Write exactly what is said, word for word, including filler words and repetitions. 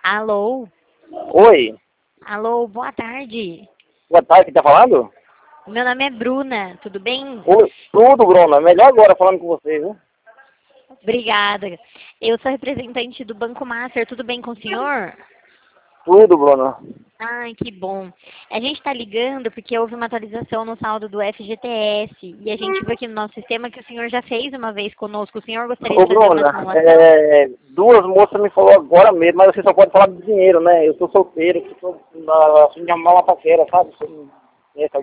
Alô? Oi, Alô, boa tarde. boa tarde, quem tá falando? O meu nome é Bruna, tudo bem? Oi, tudo, Bruna, melhor agora falando com você, viu? Obrigada. Eu sou representante do Banco Master, tudo bem com o senhor? Tudo, Bruna. Ai, que bom. A gente está ligando porque houve uma atualização no saldo do F G T S e a gente viu aqui no nosso sistema que o senhor já fez uma vez conosco. O senhor gostaria Ô, de fazer uma Bruna, simulação? é, duas moças me falaram agora mesmo, mas você só pode falar de dinheiro, né? Eu sou solteiro, eu sou na, assim, de arrumar uma paquera, sabe? Você não conhece